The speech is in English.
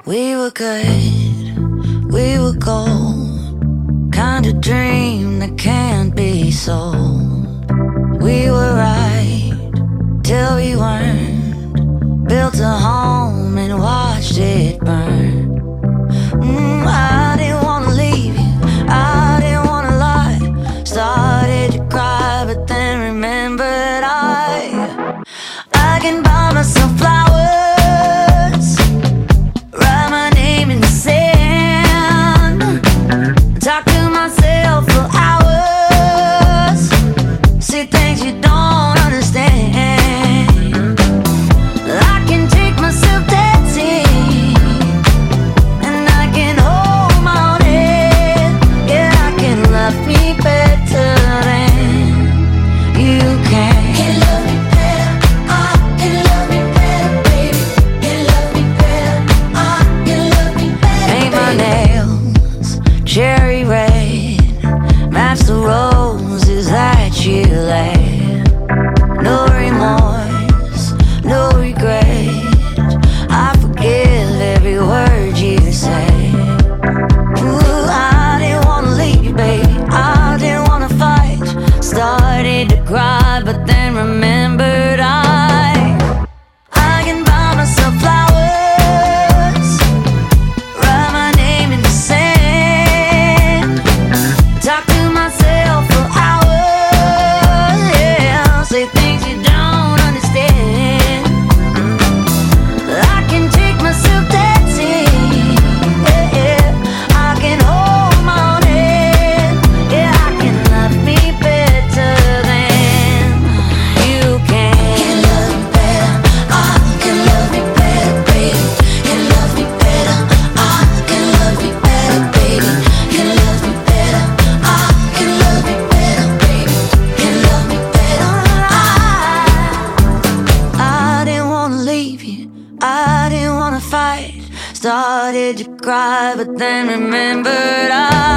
We were good, we were gold, kind of dream that can't be sold. We were right till we weren't, built a home and watched it burn. I didn't wanna leave you, I didn't wanna lie. Started to cry but then remembered I can buy myself flowers, write my name in the sand, talk to myself for hours, see things you don't understand. I can take myself dancing, and I can hold my own head. Yeah, I can love me better than you can. Can love me better, I can love me better, baby. Can love me better, I can love me better. Paint my nails cherry red, match the roses that you laid. No remorse, no regret, I forgive every word you say. Ooh, I didn't wanna leave, baby, I didn't wanna fight. Started to cry, but then remembered I can buy myself flowers, write my name in the sand, talk to myself for hours, yeah, say things you don't understand. I can take myself dancing, yeah, I can hold my own head. Yeah, I can love me better than you can. Can love me better, I can love me better, baby. Can love me better, I can love me better, baby. Can love me better, I can love me better, baby. Can love me better, I didn't wanna leave you, I didn't wanna fight. Started to cry, but then remembered